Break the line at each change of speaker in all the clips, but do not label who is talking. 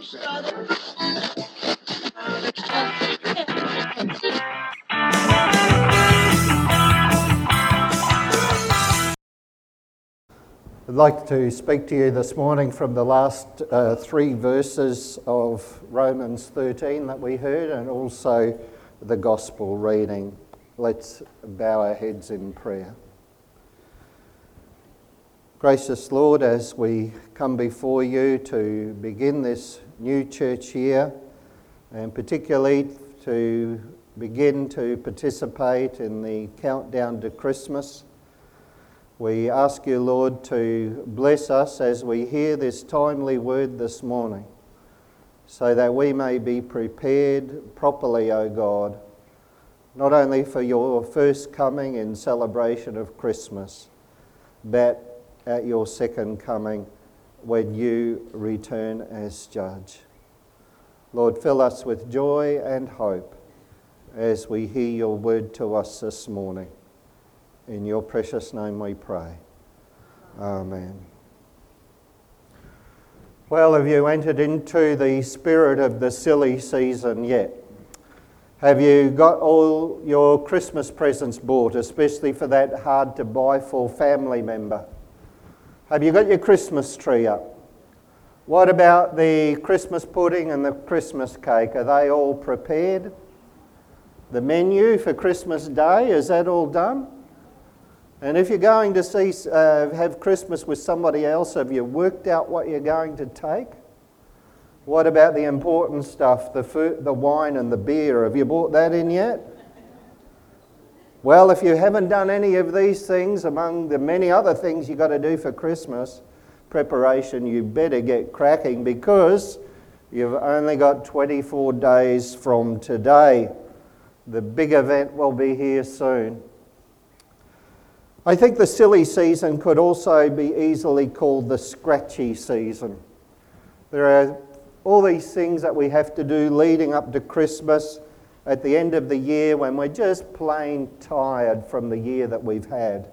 I'd like to speak to you this morning from the last 3 verses of Romans 13 that we heard, and also the Gospel reading. Let's bow our heads in prayer. Gracious Lord, as we come before you to begin this new church year, and particularly to begin to participate in the countdown to Christmas, we ask you, Lord, to bless us as we hear this timely word this morning, so that we may be prepared properly, O God, not only for your first coming in celebration of Christmas, but at your second coming when you return as judge. Lord, fill us with joy and hope as we hear your word to us this morning. In your precious name we pray. Amen. Well, have you entered into the spirit of the silly season yet? Have you got all your Christmas presents bought, especially for that hard-to-buy-for family member? Have you got your Christmas tree up? What about the Christmas pudding and the Christmas cake? Are they all prepared? The menu for Christmas Day, is that all done? And if you're going to have Christmas with somebody else, have you worked out what you're going to take? What about the important stuff, the food, the wine and the beer? Have you bought that in yet? Well, if you haven't done any of these things, among the many other things you've got to do for Christmas preparation, you better get cracking, because you've only got 24 days from today. The big event will be here soon. I think the silly season could also be easily called the scratchy season. There are all these things that we have to do leading up to Christmas at the end of the year when we're just plain tired from the year that we've had.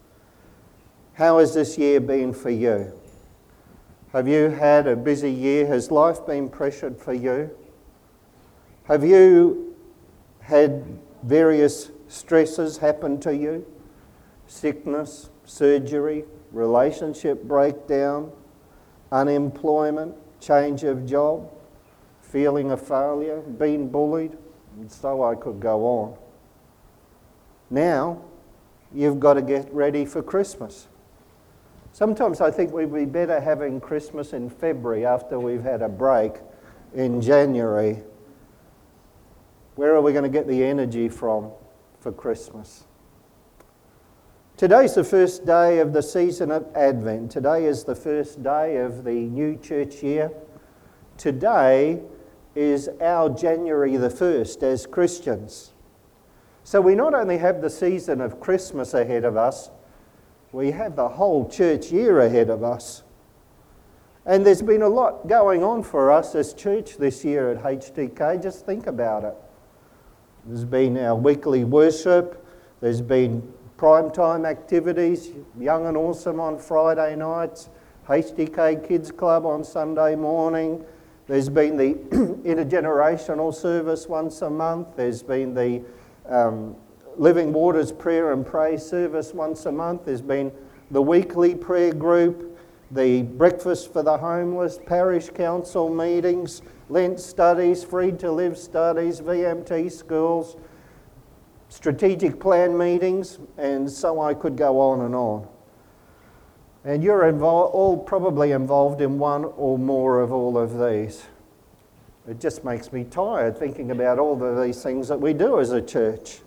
How has this year been for you? Have you had a busy year? Has life been pressured for you? Have you had various stresses happen to you? Sickness, surgery, relationship breakdown, unemployment, change of job, feeling a failure, being bullied, and so I could go on. Now, you've got to get ready for Christmas. Sometimes I think we'd be better having Christmas in February after we've had a break in January. Where are we going to get the energy from for Christmas? Today's the first day of the season of Advent. Today is the first day of the new church year. Today is our January the 1st as Christians. So we not only have the season of Christmas ahead of us, we have the whole church year ahead of us. And there's been a lot going on for us as church this year at HTK. Just think about it. There's been our weekly worship. There's been primetime activities, Young and Awesome on Friday nights, HTK Kids Club on Sunday morning. There's been the intergenerational service once a month. There's been the Living Waters Prayer and Praise service once a month. There's been the weekly prayer group, the Breakfast for the Homeless, Parish Council meetings, Lent studies, Freed to Live studies, VMT schools, strategic plan meetings, and so I could go on and on. And you're all probably involved in one or more of all of these. It just makes me tired thinking about all of these things that we do as a church.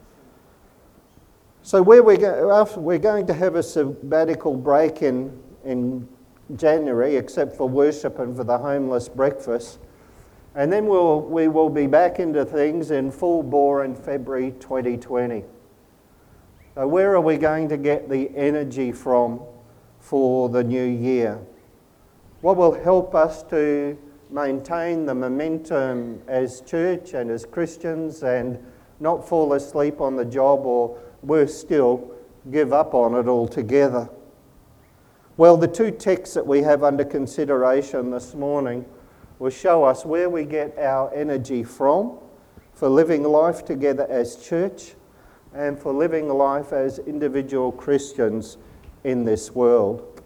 So we're going to have a sabbatical break in January, except for worship and for the homeless breakfast. And then we will be back into things in full bore in February 2020. So where are we going to get the energy from for the new year? What will help us to maintain the momentum as church and as Christians and not fall asleep on the job, or worse still, give up on it altogether? Well, the two texts that we have under consideration this morning will show us where we get our energy from for living life together as church and for living life as individual Christians in this world.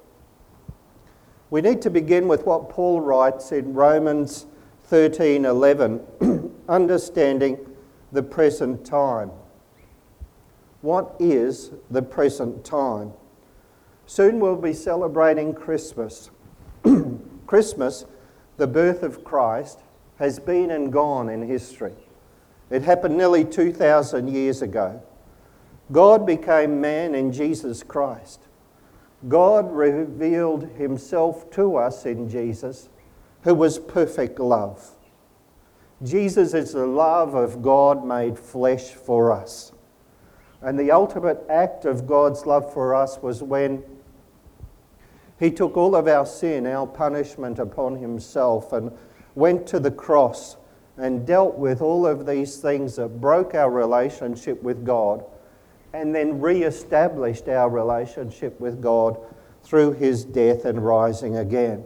We need to begin with what Paul writes in Romans 13:11, understanding the present time. What is the present time? Soon we'll be celebrating Christmas. Christmas, the birth of Christ, has been and gone in history. It happened nearly 2,000 years ago. God became man in Jesus Christ. God revealed himself to us in Jesus, who was perfect love. Jesus is the love of God made flesh for us. And the ultimate act of God's love for us was when he took all of our sin, our punishment upon himself, and went to the cross and dealt with all of these things that broke our relationship with God, and then re-established our relationship with God through his death and rising again.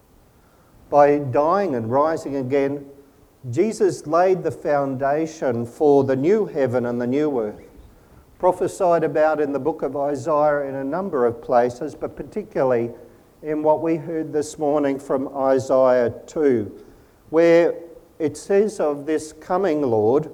By dying and rising again, Jesus laid the foundation for the new heaven and the new earth, prophesied about in the book of Isaiah in a number of places, but particularly in what we heard this morning from Isaiah 2, where it says of this coming Lord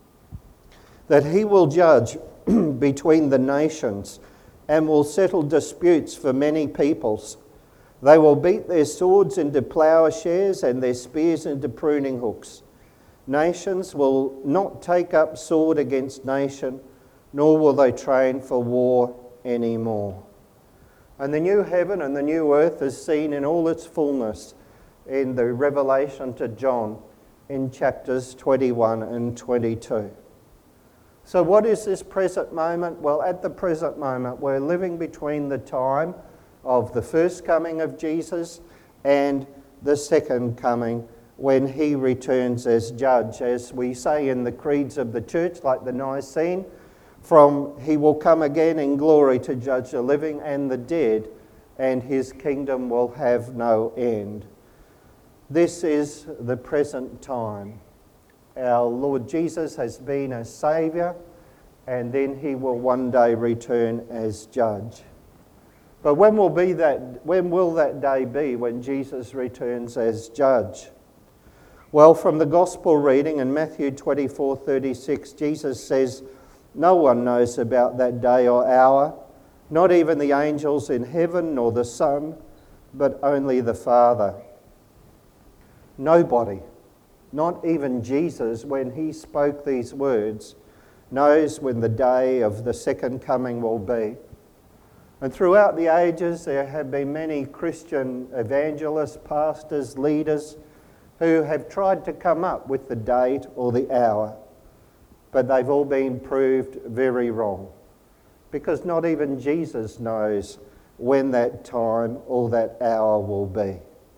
that he will judge between the nations and will settle disputes for many peoples. They will beat their swords into plowshares and their spears into pruning hooks. Nations will not take up sword against nation, nor will they train for war anymore. And the new heaven and the new earth is seen in all its fullness in the revelation to John in chapters 21 and 22. So what is this present moment? Well, at the present moment, we're living between the time of the first coming of Jesus and the second coming, when he returns as judge. As we say in the creeds of the church, like the Nicene, he will come again in glory to judge the living and the dead, and his kingdom will have no end. This is the present time. Our Lord Jesus has been a Saviour, and then he will one day return as judge. But when will that day be when Jesus returns as judge? Well, from the Gospel reading in Matthew 24:36, Jesus says, "No one knows about that day or hour, not even the angels in heaven nor the Son, but only the Father." Nobody, not even Jesus, when he spoke these words, knows when the day of the second coming will be. And throughout the ages, there have been many Christian evangelists, pastors, leaders who have tried to come up with the date or the hour, but they've all been proved very wrong, because not even Jesus knows when that time or that hour will be.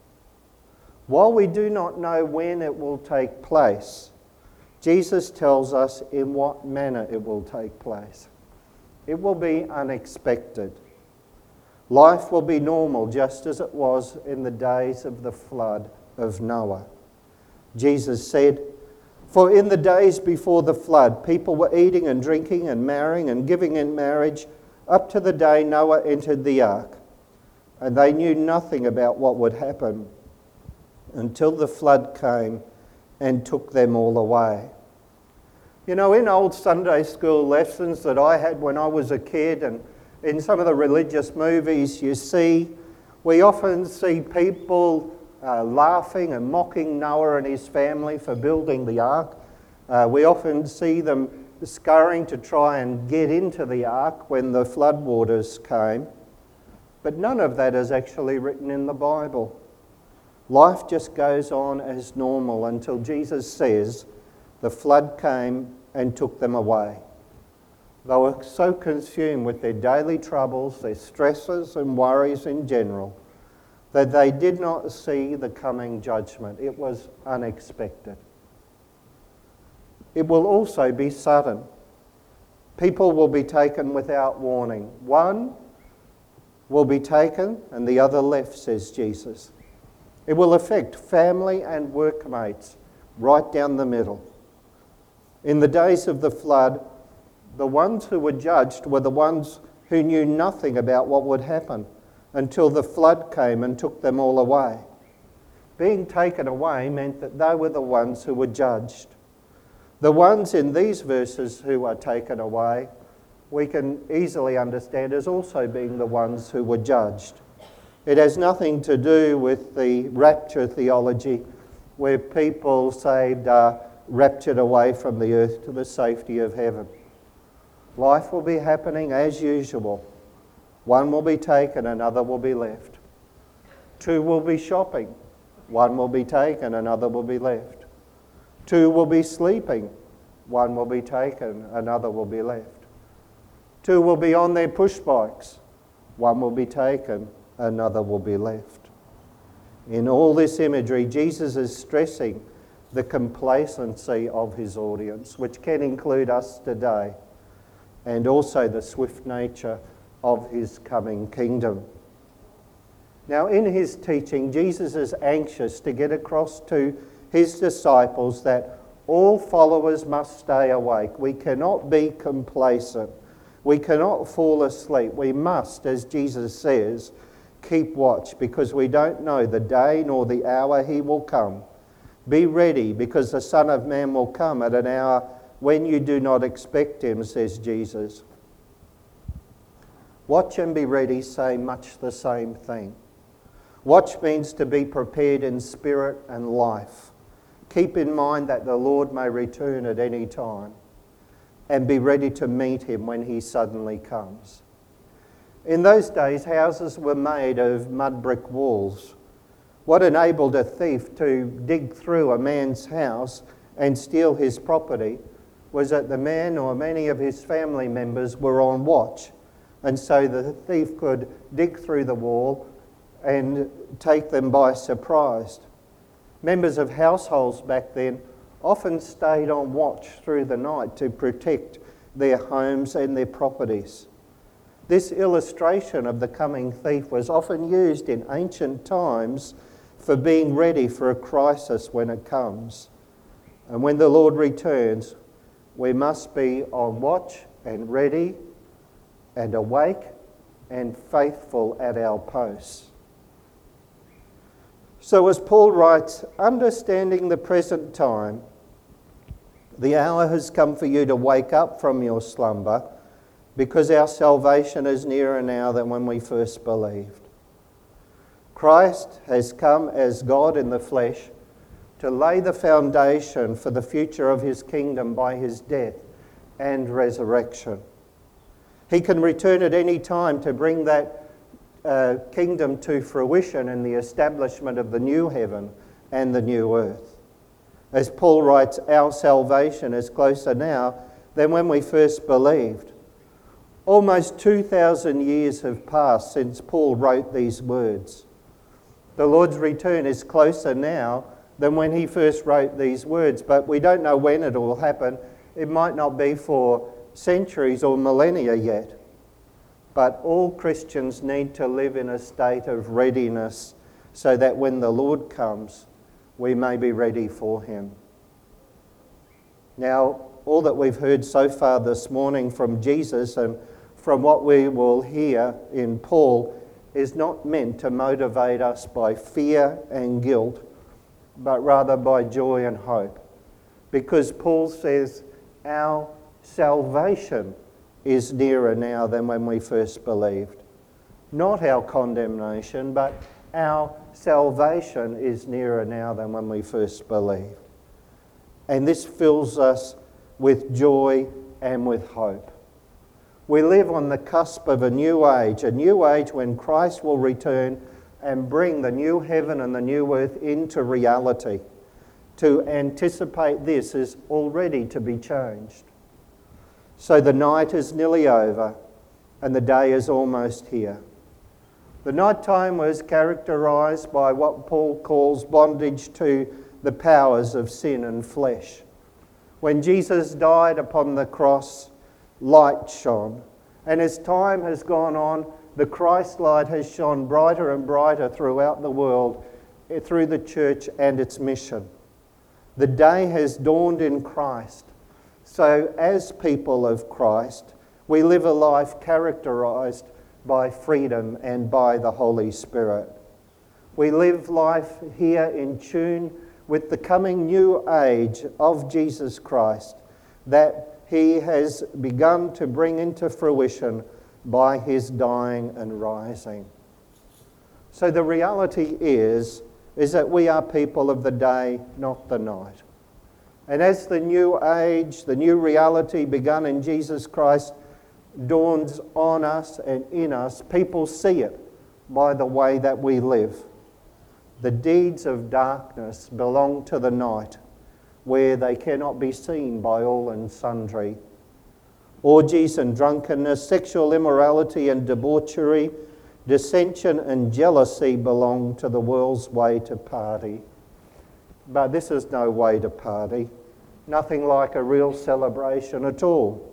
While we do not know when it will take place, Jesus tells us in what manner it will take place. It will be unexpected. Life will be normal, just as it was in the days of the flood of Noah. Jesus said, "For in the days before the flood, people were eating and drinking and marrying and giving in marriage up to the day Noah entered the ark. And they knew nothing about what would happen until the flood came and took them all away." You know, in old Sunday school lessons that I had when I was a kid, and in some of the religious movies we often see people laughing and mocking Noah and his family for building the ark. We often see them scurrying to try and get into the ark when the floodwaters came. But none of that is actually written in the Bible. Life just goes on as normal until Jesus says the flood came and took them away. They were so consumed with their daily troubles, their stresses and worries in general, that they did not see the coming judgment. It was unexpected. It will also be sudden. People will be taken without warning. One will be taken and the other left, says Jesus. It will affect family and workmates right down the middle. In the days of the flood, the ones who were judged were the ones who knew nothing about what would happen until the flood came and took them all away. Being taken away meant that they were the ones who were judged. The ones in these verses who are taken away, we can easily understand as also being the ones who were judged. It has nothing to do with the rapture theology where people saved are raptured away from the earth to the safety of heaven. Life will be happening as usual. One will be taken, another will be left. Two will be shopping. One will be taken, another will be left. Two will be sleeping. One will be taken, another will be left. Two will be on their push bikes. One will be taken, another will be left. In all this imagery, Jesus is stressing the complacency of his audience, which can include us today, and also the swift nature of his coming kingdom. Now, in his teaching, Jesus is anxious to get across to his disciples that all followers must stay awake. We cannot be complacent. We cannot fall asleep. We must, as Jesus says, keep watch, because we don't know the day nor the hour he will come. Be ready, because the Son of Man will come at an hour when you do not expect him, says Jesus. Watch and be ready say much the same thing. Watch means to be prepared in spirit and life. Keep in mind that the Lord may return at any time, and be ready to meet him when he suddenly comes. In those days, houses were made of mud brick walls. What enabled a thief to dig through a man's house and steal his property was that the man or many of his family members were on watch, and so the thief could dig through the wall and take them by surprise. Members of households back then often stayed on watch through the night to protect their homes and their properties. This illustration of the coming thief was often used in ancient times for being ready for a crisis when it comes. And when the Lord returns, we must be on watch and ready and awake and faithful at our posts. So as Paul writes, understanding the present time, the hour has come for you to wake up from your slumber, because our salvation is nearer now than when we first believed. Christ has come as God in the flesh to lay the foundation for the future of his kingdom by his death and resurrection. He can return at any time to bring that kingdom to fruition in the establishment of the new heaven and the new earth. As Paul writes, our salvation is closer now than when we first believed. Almost 2,000 years have passed since Paul wrote these words. The Lord's return is closer now than when he first wrote these words, but we don't know when it will happen. It might not be for centuries or millennia yet. But all Christians need to live in a state of readiness so that when the Lord comes, we may be ready for him. Now, all that we've heard so far this morning from Jesus and from what we will hear in Paul is not meant to motivate us by fear and guilt, but rather by joy and hope. Because Paul says our salvation is nearer now than when we first believed. Not our condemnation, but our salvation is nearer now than when we first believed. And this fills us with joy and with hope. We live on the cusp of a new age when Christ will return and bring the new heaven and the new earth into reality. To anticipate this is already to be changed. So the night is nearly over and the day is almost here. The night time was characterised by what Paul calls bondage to the powers of sin and flesh. When Jesus died upon the cross, light shone. And as time has gone on, the Christ light has shone brighter and brighter throughout the world through the church and its mission. The day has dawned in Christ. So as people of Christ, we live a life characterized by freedom and by the Holy Spirit. We live life here in tune with the coming new age of Jesus Christ that he has begun to bring into fruition by his dying and rising. So the reality is that we are people of the day, not the night. And as the new age, the new reality begun in Jesus Christ dawns on us and in us, people see it by the way that we live. The deeds of darkness belong to the night, where they cannot be seen by all and sundry. Orgies and drunkenness, sexual immorality and debauchery, dissension and jealousy belong to the world's way to party. But this is no way to party, nothing like a real celebration at all.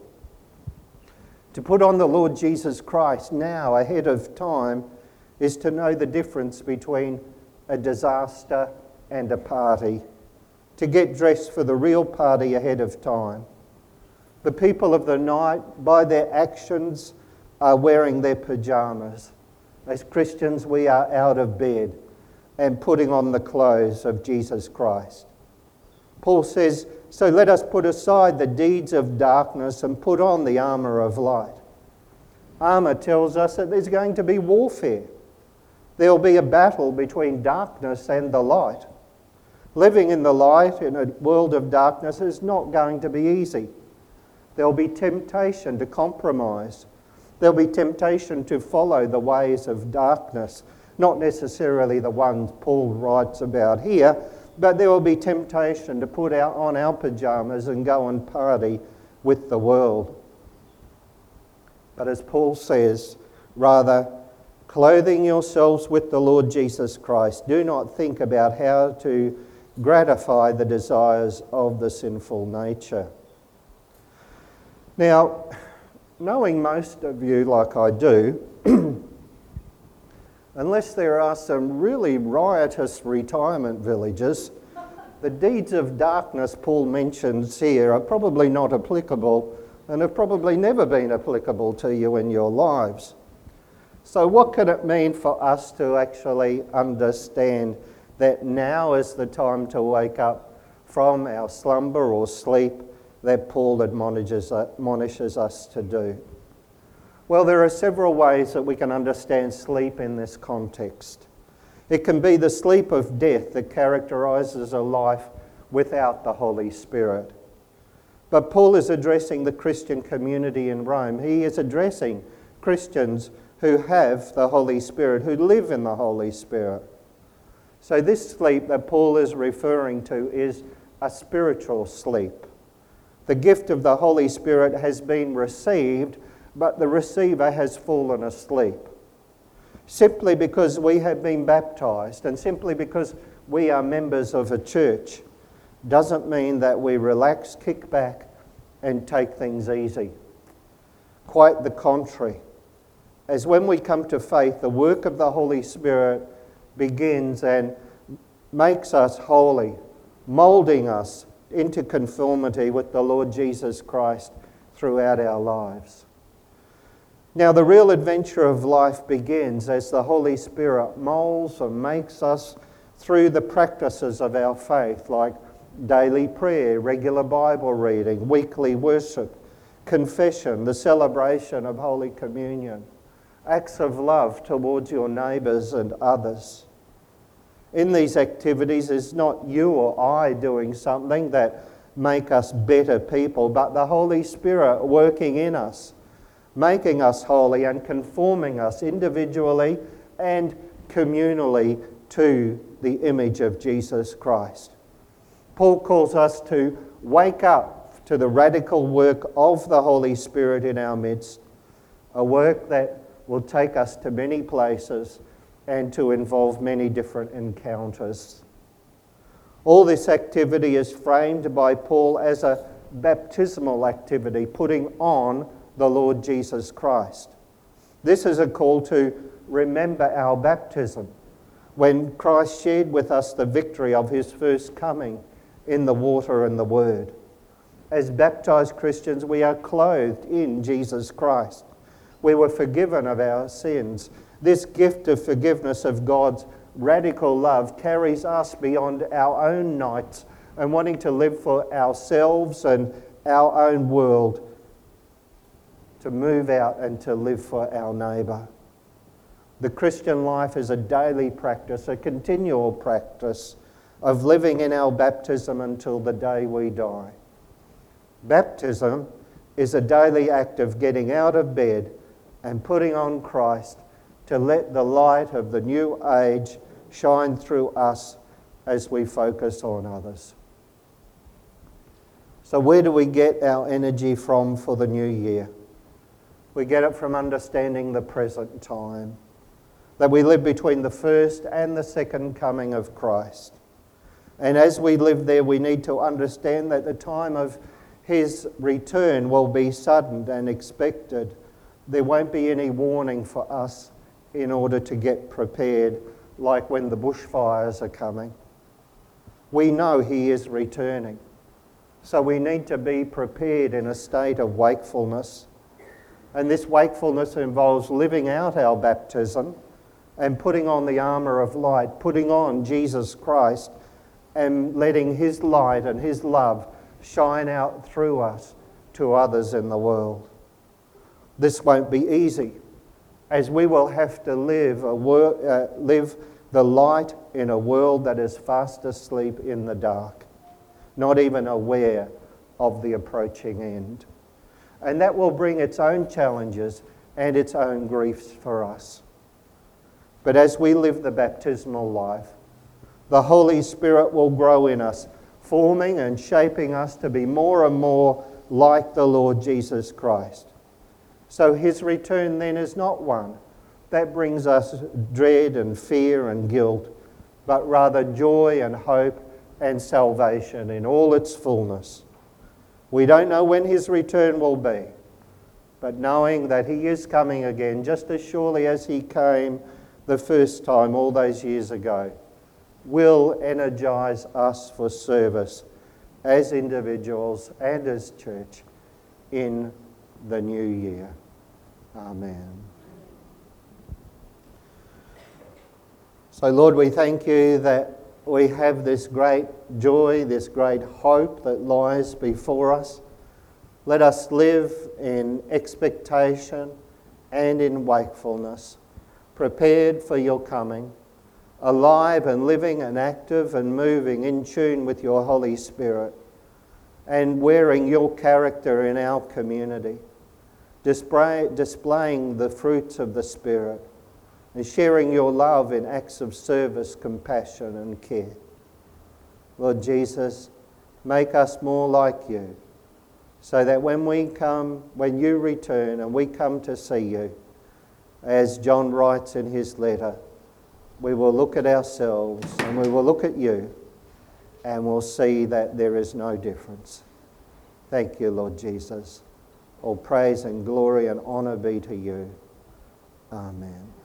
To put on the Lord Jesus Christ now ahead of time is to know the difference between a disaster and a party. To get dressed for the real party ahead of time. The people of the night, by their actions, are wearing their pyjamas. As Christians, we are out of bed and putting on the clothes of Jesus Christ. Paul says, so let us put aside the deeds of darkness and put on the armour of light. Armour tells us that there's going to be warfare. There will be a battle between darkness and the light. Living in the light in a world of darkness is not going to be easy. There'll be temptation to compromise. There'll be temptation to follow the ways of darkness, not necessarily the ones Paul writes about here, but there will be temptation to put on our pyjamas and go and party with the world. But as Paul says, rather, clothing yourselves with the Lord Jesus Christ. Do not think about how to gratify the desires of the sinful nature. Now, knowing most of you like I do, unless there are some really riotous retirement villages, the deeds of darkness Paul mentions here are probably not applicable and have probably never been applicable to you in your lives. So what can it mean for us to actually understand that now is the time to wake up from our slumber or sleep that Paul admonishes us to do? Well, there are several ways that we can understand sleep in this context. It can be the sleep of death that characterises a life without the Holy Spirit. But Paul is addressing the Christian community in Rome. He is addressing Christians who have the Holy Spirit, who live in the Holy Spirit. So this sleep that Paul is referring to is a spiritual sleep. The gift of the Holy Spirit has been received, but the receiver has fallen asleep. Simply because we have been baptised and simply because we are members of a church doesn't mean that we relax, kick back and take things easy. Quite the contrary. As when we come to faith, the work of the Holy Spirit begins and makes us holy, moulding us into conformity with the Lord Jesus Christ throughout our lives. Now, the real adventure of life begins as the Holy Spirit moulds and makes us through the practices of our faith, like daily prayer, regular Bible reading, weekly worship, confession, the celebration of Holy Communion, acts of love towards your neighbours and others. In these activities, it's not you or I doing something that make us better people, but the Holy Spirit working in us, making us holy and conforming us individually and communally to the image of Jesus Christ. Paul calls us to wake up to the radical work of the Holy Spirit in our midst, a work that will take us to many places and to involve many different encounters. All this activity is framed by Paul as a baptismal activity, putting on the Lord Jesus Christ. This is a call to remember our baptism. when Christ shared with us the victory of his first coming in the water and the word. As baptized Christians, we are clothed in Jesus Christ. We were forgiven of our sins. This gift of forgiveness of God's radical love carries us beyond our own nights and wanting to live for ourselves and our own world, to move out and to live for our neighbour. The Christian life is a daily practice, a continual practice of living in our baptism until the day we die. Baptism is a daily act of getting out of bed and putting on Christ to let the light of the new age shine through us as we focus on others. So where do we get our energy from for the new year? We get it from understanding the present time, that we live between the first and the second coming of Christ. And as we live there, we need to understand that the time of his return will be sudden and expected. There won't be any warning for us in order to get prepared, like when the bushfires are coming. We know he is returning, so we need to be prepared in a state of wakefulness. And this wakefulness involves living out our baptism and putting on the armour of light, putting on Jesus Christ and letting his light and his love shine out through us to others in the world. This won't be easy, as we will have to live the light in a world that is fast asleep in the dark, not even aware of the approaching end. And that will bring its own challenges and its own griefs for us. But as we live the baptismal life, the Holy Spirit will grow in us, forming and shaping us to be more and more like the Lord Jesus Christ. So his return then is not one that brings us dread and fear and guilt, but rather joy and hope and salvation in all its fullness. We don't know when his return will be, but knowing that he is coming again just as surely as he came the first time all those years ago, will energise us for service as individuals and as church in the new year. Amen. So Lord, we thank you that we have this great joy, this great hope that lies before us. Let us live in expectation and in wakefulness, prepared for your coming, alive and living and active and moving in tune with your Holy Spirit, and wearing your character in our community, displaying the fruits of the Spirit, and sharing your love in acts of service, compassion and care. Lord Jesus, make us more like you, so that when you return and we come to see you, as John writes in his letter, we will look at ourselves and we will look at you and we'll see that there is no difference. Thank you, Lord Jesus. All praise and glory and honour be to you. Amen.